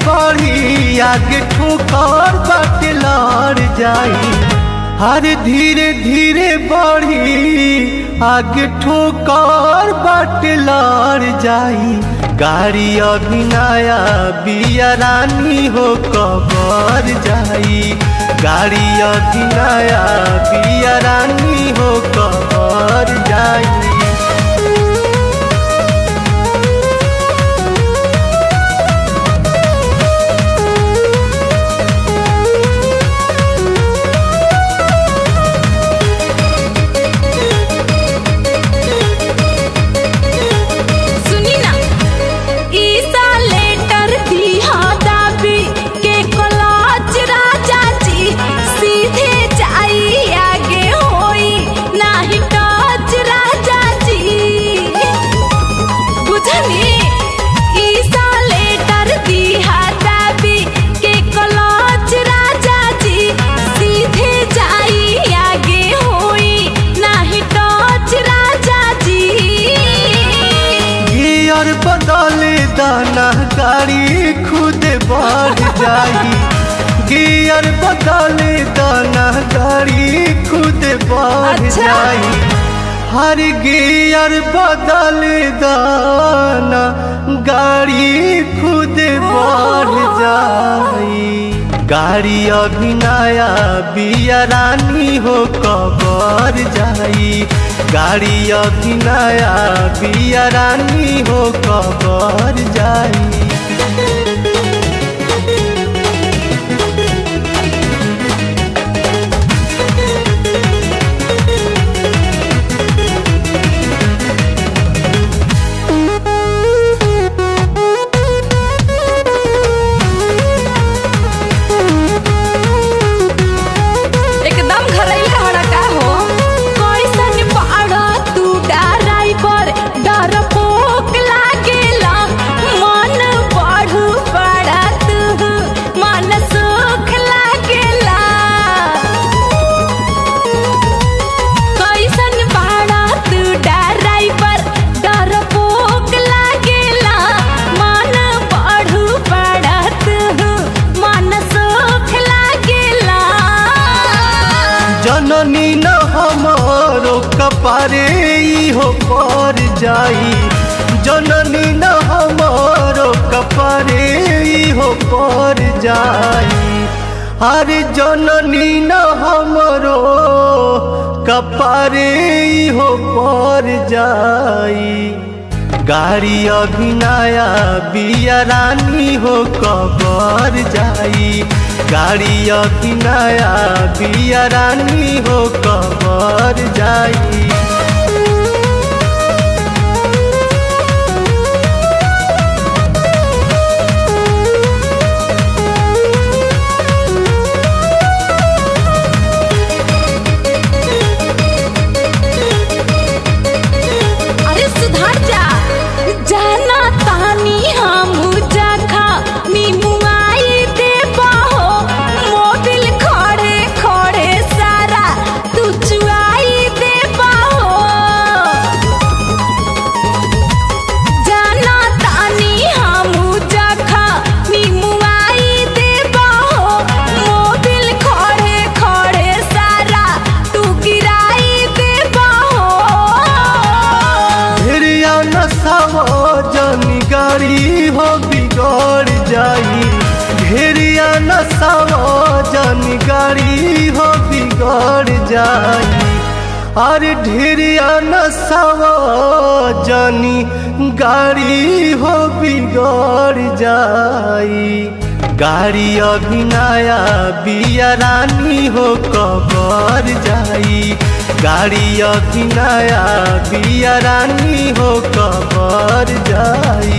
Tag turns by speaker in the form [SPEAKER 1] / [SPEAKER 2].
[SPEAKER 1] बढ़ी आगे ठोकर बाटे लड़ जाई। हर धीरे धीरे बढ़ी आगे ठोकर बाटे लड़ जाई। गाड़ी अभी नया बिया रानी हो कबर जाई। गाड़ी अभी नया बिया रानी हो कबर जाई। बदले दाना गाड़ी खुद बढ़ जाई। गियर बदले दाना गाड़ी खुद बढ़ जाई। हर गियर बदले दाना गाड़ी खुद बढ़ जाई। गाड़ी अभी नया बिया रानी हो कबर जाई। गाड़ी अभी नया बिया रानी हो कबर जाई। जननी न हमारो कपारे हो पर जाई। जननी न हमारो कपारे हो पर जाई। अरे जननी न हमारो कपारे हो पर जाई। गाड़ी अभी नया बिया रानी हो कबर जाई। गाड़ी अभी नया बिया रानी हो कबर जाई। गाड़ी हो बिगड़ जाई। घेरिया नसावा जानी गाड़ी हो बिगड़ जाई। अरे ढेरिया नसावा जानी गाड़ी हो बिगड़ जाई। गाड़ी अभी नया बिया रानी हो कबर जाई। गाड़ी अभी नया बिया रानी हो कबर जाई।